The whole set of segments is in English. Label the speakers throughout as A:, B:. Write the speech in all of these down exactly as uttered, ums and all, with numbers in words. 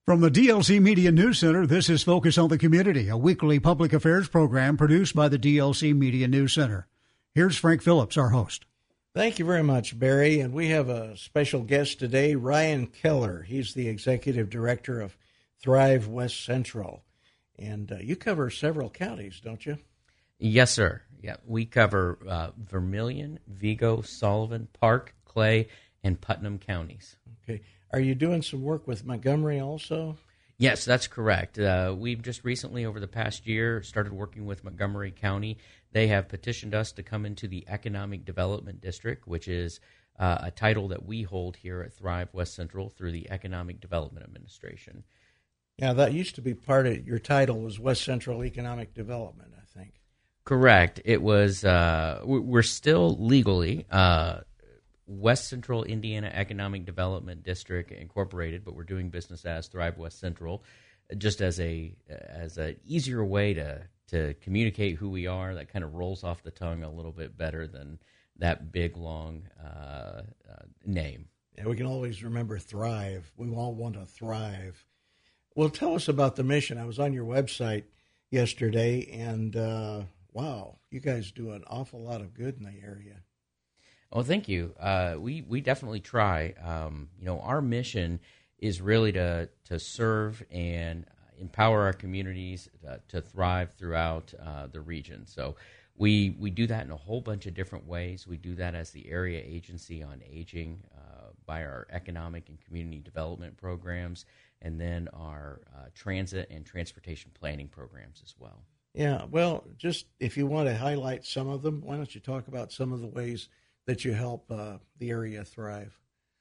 A: From the D L C Media News Center, this is Focus on the Community, a weekly public affairs program produced by the D L C Media News Center. Here's Frank Phillips, our host.
B: Thank you very much, Barry. And we have a special guest today, Ryan Keller. He's the executive director of Thrive West Central. And uh, you cover several counties, don't you?
C: Yes, sir. Yeah, we cover uh, Vermilion, Vigo, Sullivan, Park, Clay, and Putnam counties.
B: Okay. Are you doing some work with Montgomery also?
C: Yes, that's correct. Uh, we've just recently, over the past year, started working with Montgomery County. They have petitioned us to come into the Economic Development District, which is uh, a title that we hold here at Thrive West Central through the Economic Development Administration.
B: Yeah, that used to be part of your title was West Central Economic Development, I think.
C: Correct. It was, uh, we're still legally uh West Central Indiana Economic Development District Incorporated, but we're doing business as Thrive West Central, just as a as an easier way to to communicate who we are. That kind of rolls off the tongue a little bit better than that big long uh, uh, name.
B: Yeah, we can always remember Thrive. We all want to thrive. Well, tell us about the mission. I was on your website yesterday, and uh, wow, you guys do an awful lot of good in the area.
C: Oh, thank you. Uh, we we definitely try. Um, you know, our mission is really to to serve and empower our communities uh, to thrive throughout uh, the region. So we we do that in a whole bunch of different ways. We do that as the Area Agency on Aging uh, by our economic and community development programs, and then our uh, transit and transportation planning programs as well.
B: Yeah. Well, just if you want to highlight some of them, why don't you talk about some of the ways that you help uh, the area thrive?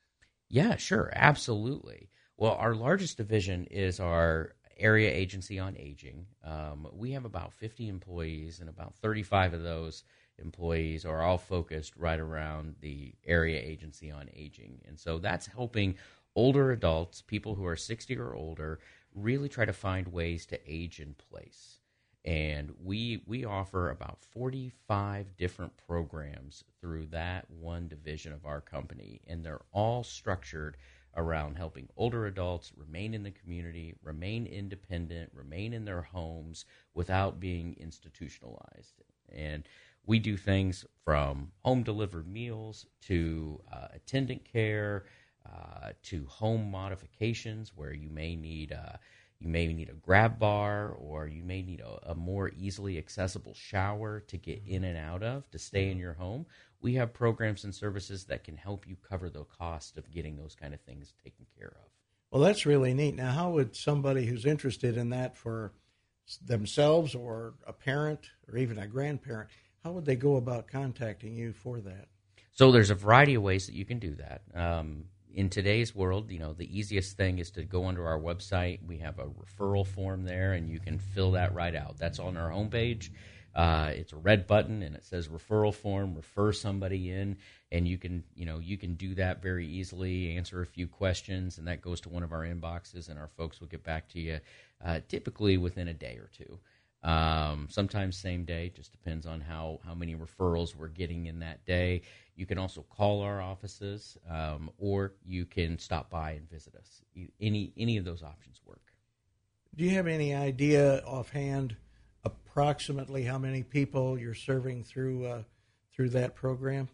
C: Yeah, sure, absolutely. Well, our largest division is our Area Agency on Aging. Um, we have about fifty employees, and about thirty-five of those employees are all focused right around the Area Agency on Aging. And so that's helping older adults, people who are sixty or older, really try to find ways to age in place. And we we offer about forty-five different programs through that one division of our company, and they're all structured around helping older adults remain in the community, remain independent, remain in their homes without being institutionalized. And we do things from home-delivered meals to uh, attendant care uh, to home modifications where you may need uh, You may need a grab bar, or you may need a, a more easily accessible shower to get in and out of to stay in your home. We have programs and services that can help you cover the cost of getting those kind of things taken care of.
B: Well, that's really neat. Now, how would somebody who's interested in that for themselves or a parent or even a grandparent, how would they go about contacting you for that?
C: So there's a variety of ways that you can do that. Um, In today's world, you know, the easiest thing is to go onto our website. We have a referral form there, and you can fill that right out. That's on our homepage. Uh, it's a red button, and it says referral form, refer somebody in, and you can, you know, you can do that very easily, answer a few questions, and that goes to one of our inboxes, and our folks will get back to you uh, typically within a day or two. Um, sometimes same day, just depends on how, how many referrals we're getting in that day. You can also call our offices, um, or you can stop by and visit us. Any any of those options work.
B: Do you have any idea offhand approximately how many people you're serving through uh, through that program?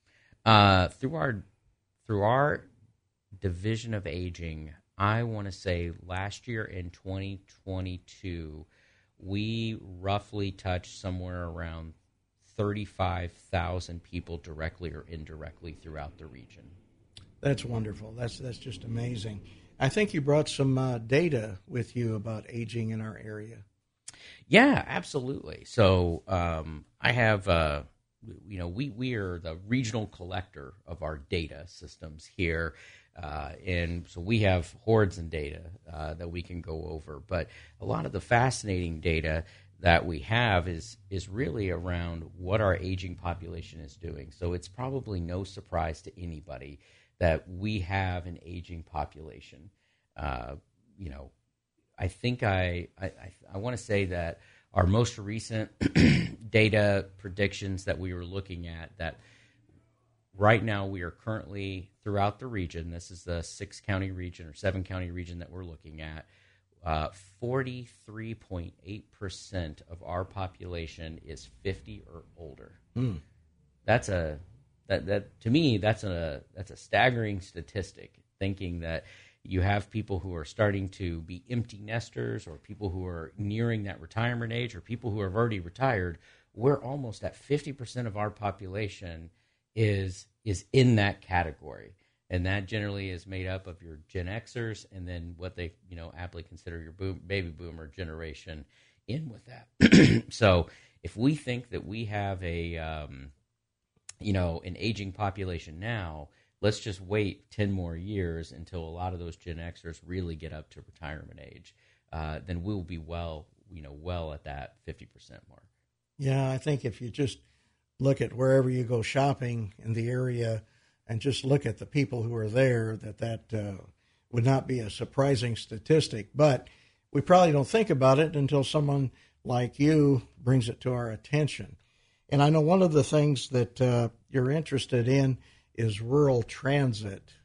C: Uh, through our through our division of aging, I want to say last year in twenty twenty-two, we roughly touched somewhere around thirty-five thousand people directly or indirectly throughout the region.
B: That's wonderful. That's that's just amazing. I think you brought some uh, data with you about aging in our area.
C: Yeah, absolutely. So um, I have, uh, you know, we, we are the regional collector of our data systems here. Uh, and so we have hordes of data uh, that we can go over. But a lot of the fascinating data that we have is is really around what our aging population is doing. So it's probably no surprise to anybody that we have an aging population. Uh, you know, I think I I, I, I want to say that our most recent data predictions that we were looking at, that right now we are currently throughout the region. This is the six county region or seven county region that we're looking at. Uh, forty-three point eight percent of our population is fifty or older. Mm. That's a that that to me that's a that's a staggering statistic. Thinking that you have people who are starting to be empty nesters, or people who are nearing that retirement age, or people who have already retired. We're almost at fifty percent of our population is is in that category. And that generally is made up of your Gen Xers and then what they, you know, aptly consider your boom, baby boomer generation in with that. So if we think that we have a, um, you know, an aging population now, let's just wait ten more years until a lot of those Gen Xers really get up to retirement age. Uh, then we'll be well, you know, well at that fifty percent mark.
B: Yeah, I think if you just look at wherever you go shopping in the area and just look at the people who are there, that that uh, would not be a surprising statistic. But we probably don't think about it until someone like you brings it to our attention. And I know one of the things that uh, you're interested in is rural transit.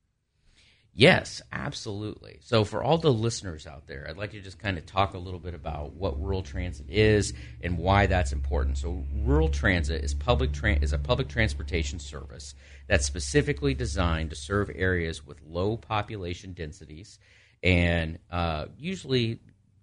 C: Yes, absolutely. So for all the listeners out there, I'd like to just kind of talk a little bit about what rural transit is and why that's important. So rural transit is public tra- is a public transportation service that's specifically designed to serve areas with low population densities and uh, usually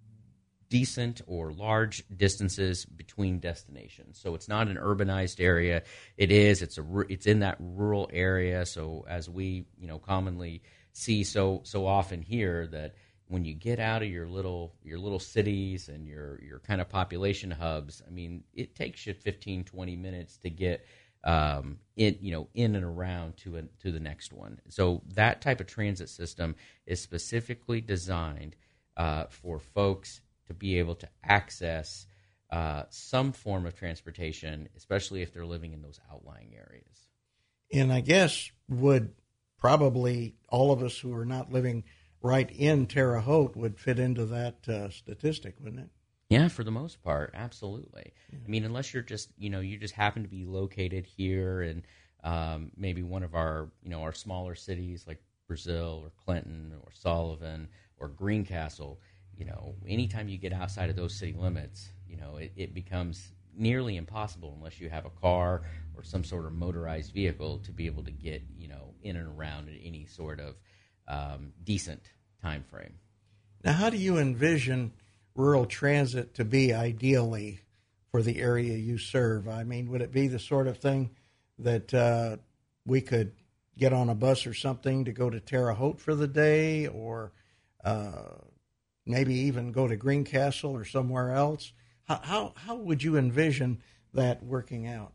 C: decent or large distances between destinations. So it's not an urbanized area. It is. It's a. It's in that rural area. So as we, you know, commonly see so so often here, that when you get out of your little your little cities and your your kind of population hubs, I mean, it takes you fifteen, twenty minutes to get um, in you know in and around to a, to the next one. So that type of transit system is specifically designed uh, for folks to be able to access uh, some form of transportation, especially if they're living in those outlying areas.
B: And I guess would probably all of us who are not living right in Terre Haute would fit into that uh, statistic, wouldn't it?
C: Yeah, for the most part, absolutely. Yeah. I mean, unless you're just, you know, you just happen to be located here in um, maybe one of our, you know, our smaller cities like Brazil or Clinton or Sullivan or Greencastle. You know, anytime you get outside of those city limits, you know, it, it becomes nearly impossible unless you have a car or some sort of motorized vehicle to be able to get, you know, in and around in any sort of um, decent time frame.
B: Now, how do you envision rural transit to be ideally for the area you serve? I mean, would it be the sort of thing that uh, we could get on a bus or something to go to Terre Haute for the day, or uh, maybe even go to Greencastle or somewhere else? How, how how would you envision that working out?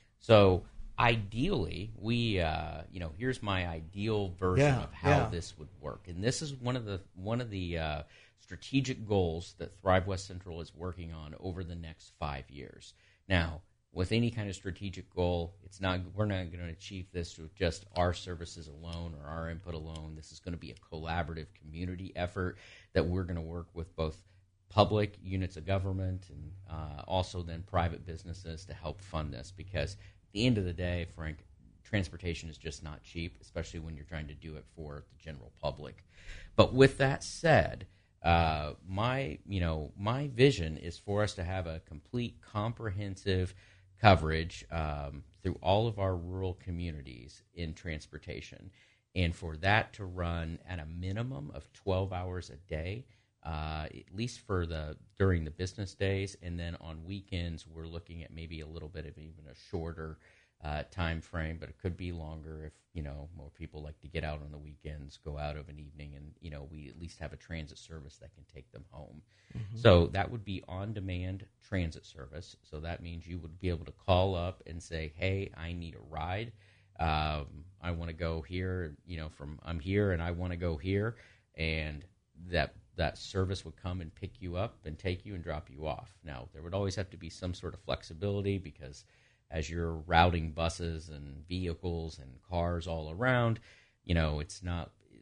C: So ideally, we uh, you know here's my ideal version
B: yeah,
C: of how
B: yeah.
C: this would work, and this is one of the one of the uh, strategic goals that Thrive West Central is working on over the next five years. Now, with any kind of strategic goal, it's not we're not going to achieve this with just our services alone or our input alone. This is going to be a collaborative community effort that we're going to work with both public units of government and uh, also then private businesses to help fund this, because at the end of the day, Frank, transportation is just not cheap, especially when you're trying to do it for the general public. But with that said, uh, my you know my vision is for us to have a complete, comprehensive coverage um, through all of our rural communities in transportation, and for that to run at a minimum of twelve hours a day. Uh, at least for the during the business days, and then on weekends we're looking at maybe a little bit of even a shorter uh, time frame, but it could be longer if you know more people like to get out on the weekends, go out of an evening, and you know we at least have a transit service that can take them home. Mm-hmm. So that would be on-demand transit service. So that means you would be able to call up and say, "Hey, I need a ride. Um, I want to go here. You know, from I'm here and I want to go here," and that. that service would come and pick you up and take you and drop you off. Now, there would always have to be some sort of flexibility, because as you're routing buses and vehicles and cars all around, you know, it's not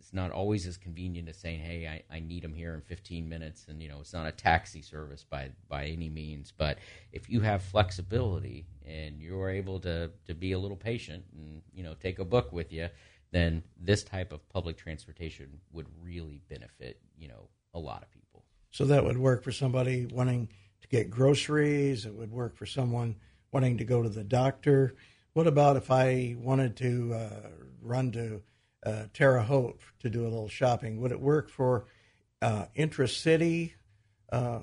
C: it's not always as convenient as saying, hey, I, I need them here in fifteen minutes. And, you know, it's not a taxi service by, by any means. But if you have flexibility and you're able to, to be a little patient and, you know, take a book with you, then this type of public transportation would really benefit, you know, a lot of people.
B: So that would work for somebody wanting to get groceries. It would work for someone wanting to go to the doctor. What about if I wanted to uh, run to uh, Terre Haute to do a little shopping? Would it work for uh, intra-city uh,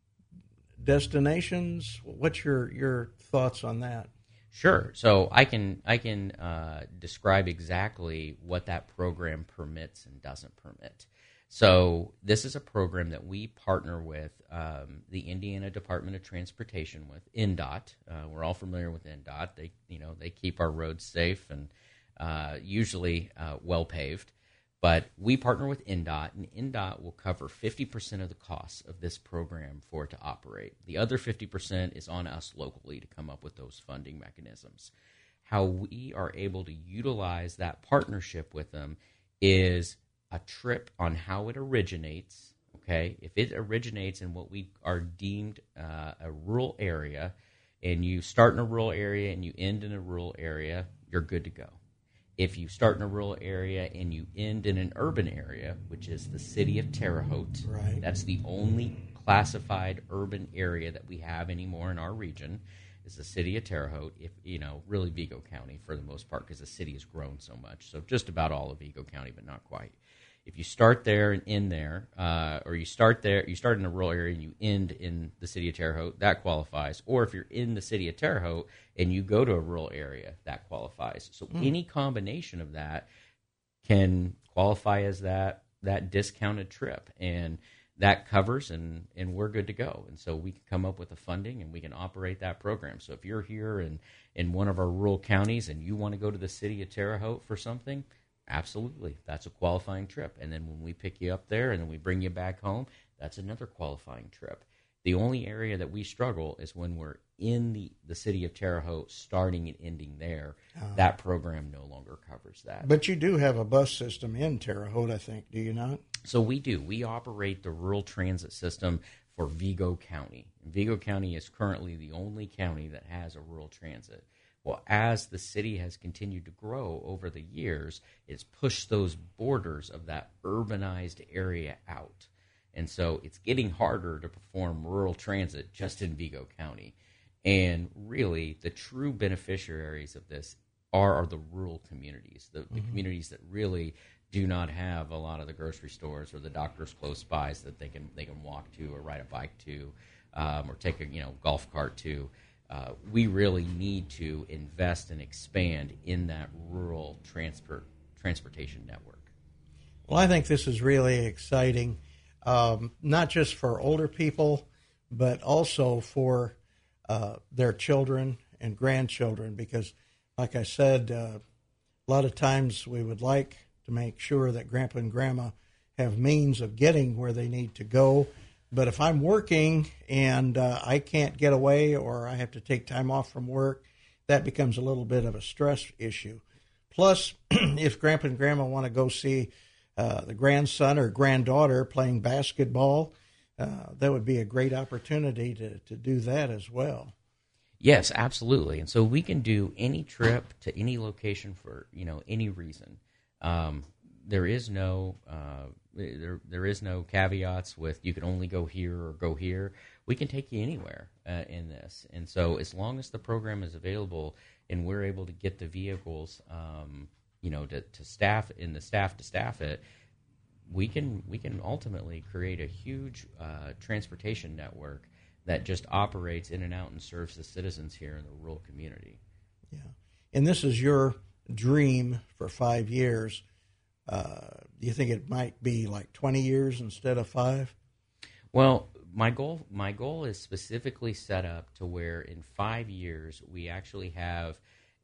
B: destinations? What's your, your thoughts on that?
C: Sure. So I can I can uh, describe exactly what that program permits and doesn't permit. So this is a program that we partner with um, the Indiana Department of Transportation with, N D O T. Uh, we're all familiar with N D O T. They you know they keep our roads safe and uh, usually uh, well paved. But we partner with N D O T, and N D O T will cover fifty percent of the costs of this program for it to operate. The other fifty percent is on us locally to come up with those funding mechanisms. How we are able to utilize that partnership with them is a trip on how it originates, okay? If it originates in what we are deemed uh, a rural area, and you start in a rural area and you end in a rural area, you're good to go. If you start in a rural area and you end in an urban area, which is the city of Terre Haute,
B: right.
C: That's the only classified urban area that we have anymore in our region, is the city of Terre Haute, if, you know, really Vigo County for the most part, because the city has grown so much. So just about all of Vigo County, but not quite. If you start there and end there, uh, or you start there, you start in a rural area and you end in the city of Terre Haute, that qualifies. Or if you're in the city of Terre Haute and you go to a rural area, that qualifies. So mm. any combination of that can qualify as that that discounted trip, and that covers, and, and we're good to go. And so we can come up with the funding and we can operate that program. So if you're here in, in one of our rural counties and you want to go to the city of Terre Haute for something, absolutely, that's a qualifying trip. And then when we pick you up there and then we bring you back home, that's another qualifying trip. The only area that we struggle is when we're in the, the city of Terre Haute, starting and ending there. Uh, that program no longer covers that.
B: But you do have a bus system in Terre Haute, I think, do you not?
C: So we do. We operate the rural transit system for Vigo County. And Vigo County is currently the only county that has a rural transit. Well, as the city has continued to grow over the years, it's pushed those borders of that urbanized area out. And so it's getting harder to perform rural transit just in Vigo County. And really, the true beneficiaries of this are, are the rural communities, the, mm-hmm. the communities that really do not have a lot of the grocery stores or the doctors close by so that they can they can walk to or ride a bike to, um, or take a you know golf cart to. Uh, we really need to invest and expand in that rural transport transportation network.
B: Well, I think this is really exciting, um, not just for older people, but also for uh, their children and grandchildren, because, like I said, uh, a lot of times we would like to make sure that Grandpa and Grandma have means of getting where they need to go. But if I'm working and uh, I can't get away, or I have to take time off from work, that becomes a little bit of a stress issue. Plus, if Grandpa and Grandma want to go see uh, the grandson or granddaughter playing basketball, uh, that would be a great opportunity to, to do that as well.
C: Yes, absolutely. And so we can do any trip to any location for, you know, any reason. Um, there is no uh, there there is no caveats with you can only go here or go here. We can take you anywhere uh, in this. And so as long as the program is available and we're able to get the vehicles, um, you know, to, to staff in the staff to staff it, we can we can ultimately create a huge uh, transportation network that just operates in and out and serves the citizens here in the rural community.
B: Yeah, and this is your dream for five years. Uh, do you think it might be like twenty years instead of five?
C: Well, my goal my goal is specifically set up to where in five years we actually have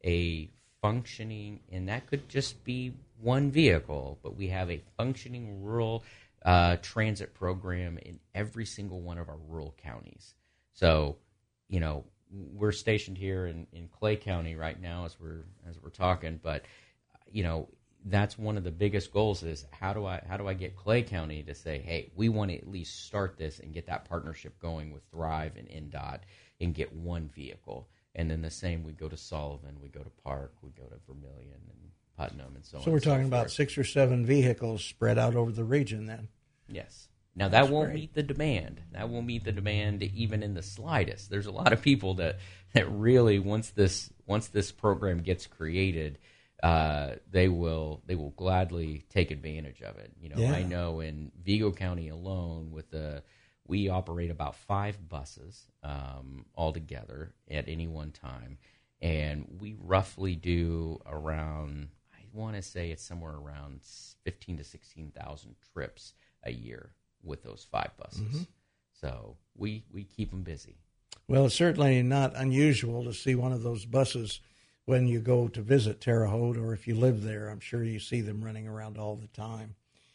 C: a functioning, and that could just be one vehicle, but we have a functioning rural uh, transit program in every single one of our rural counties. So, you know, we're stationed here in, in Clay County right now as we're as we're talking, but you know, that's one of the biggest goals is how do I how do I get Clay County to say, hey, we want to at least start this and get that partnership going with Thrive and N D O T and get one vehicle. And then the same, we go to Sullivan, we go to Park, we go to Vermilion and Putnam and so, on.
B: So we're talking
C: so
B: about six or seven vehicles spread out over the region then.
C: Yes. Now, that That's won't great. meet the demand. That won't meet the demand even in the slightest. There's a lot of people that, that really, once this once this program gets created, uh, they will they will gladly take advantage of it. You know,
B: yeah.
C: I know in Vigo County alone, with the we operate about five buses um, altogether at any one time, and we roughly do around, I want to say it's somewhere around fifteen to sixteen thousand trips a year with those five buses. Mm-hmm. So we we keep them busy.
B: Well, it's certainly not unusual to see one of those buses when you go to visit Terre Haute, or if you live there. I'm sure you see them running around all the time.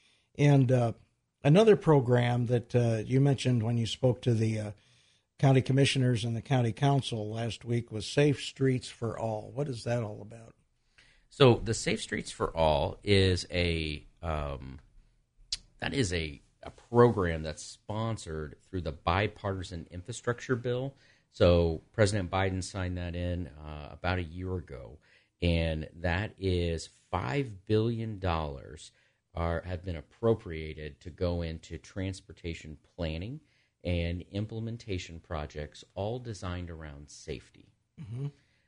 B: And uh, another program that uh, you mentioned when you spoke to the uh, county commissioners and the county council last week was Safe Streets for All. What is that all about?
C: So the Safe Streets for All is a um, that is a a program that's sponsored through the bipartisan infrastructure bill. So President Biden signed that in uh, about a year ago, and that is five billion dollars are have been appropriated to go into transportation planning and implementation projects, all designed around safety. Mm-hmm.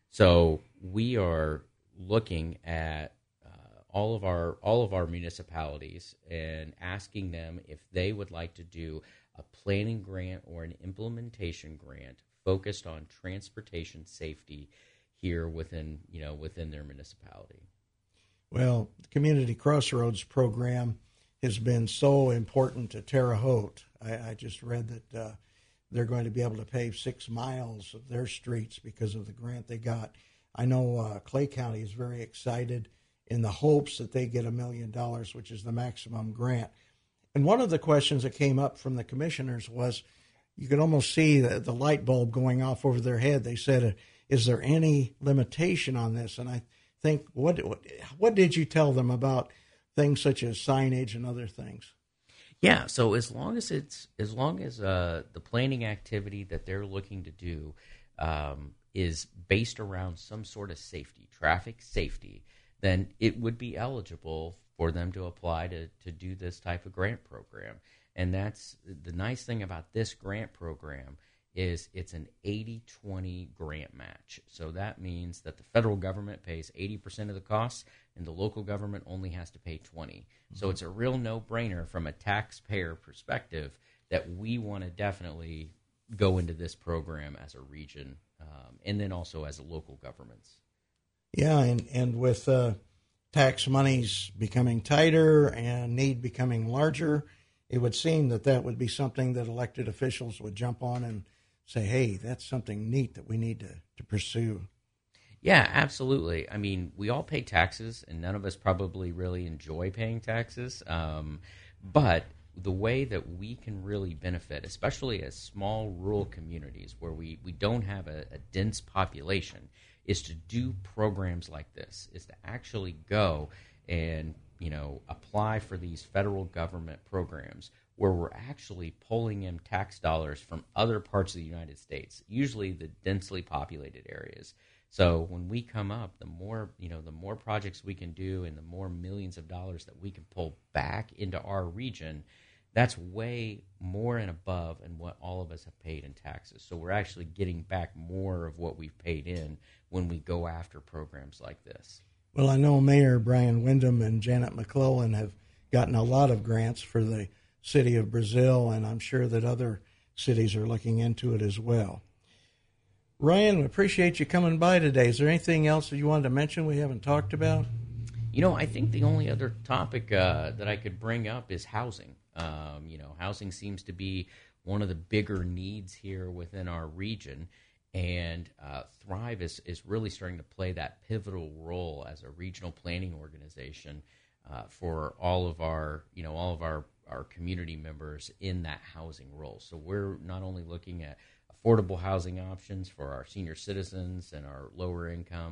C: So we are looking at all of our all of our municipalities and asking them if they would like to do a planning grant or an implementation grant focused on transportation safety here within you know within their municipality.
B: Well, the Community Crossroads program has been so important to Terre Haute. I, I just read that uh, they're going to be able to pave six miles of their streets because of the grant they got. I know uh, Clay County is very excited in the hopes that they get a million dollars, which is the maximum grant. And one of the questions that came up from the commissioners was, you could almost see the, the light bulb going off over their head. They said, uh, is there any limitation on this? And I think, what, what what did you tell them about things such as signage and other things?
C: Yeah, so as long as it's as long as uh, the planning activity that they're looking to do um, is based around some sort of safety, traffic safety, then it would be eligible for them to apply to, to do this type of grant program. And that's the nice thing about this grant program is it's an eighty twenty grant match. So that means that the federal government pays eighty percent of the costs and the local government only has to pay twenty. Mm-hmm. So it's a real no-brainer from a taxpayer perspective that we want to definitely go into this program as a region um, and then also as a local governments.
B: Yeah, and, and with uh, tax monies becoming tighter and need becoming larger, it would seem that that would be something that elected officials would jump on and say, hey, that's something neat that we need to, to pursue.
C: Yeah, absolutely. I mean, we all pay taxes, and none of us probably really enjoy paying taxes. Um, but the way that we can really benefit, especially as small rural communities where we, we don't have a, a dense population, is to do programs like this, is to actually go and, you know, apply for these federal government programs where we're actually pulling in tax dollars from other parts of the United States, usually the densely populated areas. So when we come up, the more, you know, the more projects we can do and the more millions of dollars that we can pull back into our region, that's way more and above and what all of us have paid in taxes. So we're actually getting back more of what we've paid in when we go after programs like this.
B: Well, I know Mayor Brian Windham and Janet McClellan have gotten a lot of grants for the city of Brazil, and I'm sure that other cities are looking into it as well. Ryan, we appreciate you coming by today. Is there anything else that you wanted to mention we haven't talked about?
C: You know, I think the only other topic uh, that I could bring up is housing. Um, you know, housing seems to be one of the bigger needs here within our region, and uh, Thrive is, is really starting to play that pivotal role as a regional planning organization uh, for all of our, you know, all of our, our community members in that housing role. So we're not only looking at affordable housing options for our senior citizens and our lower income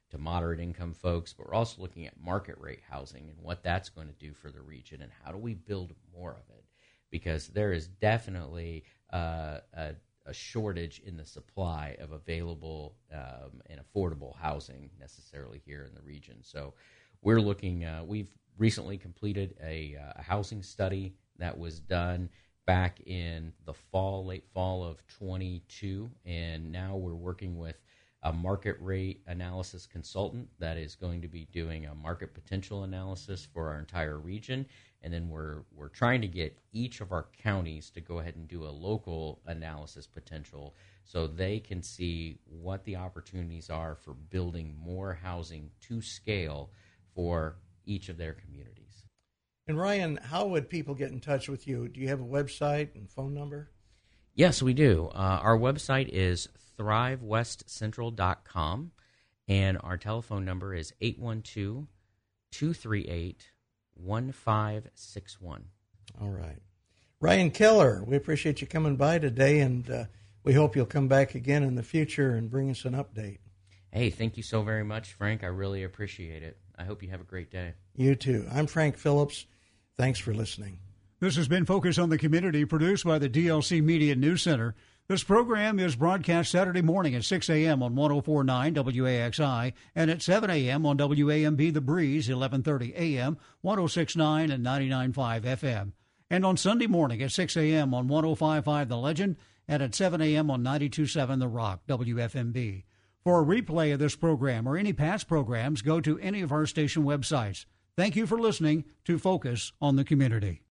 C: to moderate income folks, but we're also looking at market rate housing and what that's going to do for the region and how do we build more of it, because there is definitely uh, a, a shortage in the supply of available um, and affordable housing necessarily here in the region. So we're looking, uh, we've recently completed a, a housing study that was done back in the fall, late fall of twenty-two, and now we're working with a market rate analysis consultant that is going to be doing a market potential analysis for our entire region, and then we're we're trying to get each of our counties to go ahead and do a local analysis potential so they can see what the opportunities are for building more housing to scale for each of their communities.
B: And Ryan, how would people get in touch with you? Do you have a website and phone number?
C: Yes, we do. Uh, our website is thrive west central dot com, and our telephone number is eight one two, two three eight, one five six one.
B: All right. Ryan Keller, we appreciate you coming by today, and uh, we hope you'll come back again in the future and bring us an update.
C: Hey, thank you so very much, Frank. I really appreciate it. I hope you have a great day.
B: You too. I'm Frank Phillips. Thanks for listening.
A: This has been Focus on the Community, produced by the D L C Media News Center. This program is broadcast Saturday morning at six a.m. on one oh four point nine W A X I and at seven a.m. on W A M B The Breeze, eleven thirty a.m., one oh six point nine and ninety-nine point five F M. And on Sunday morning at six a.m. on one oh five point five The Legend and at seven a.m. on ninety-two point seven The Rock, W F M B. For a replay of this program or any past programs, go to any of our station websites. Thank you for listening to Focus on the Community.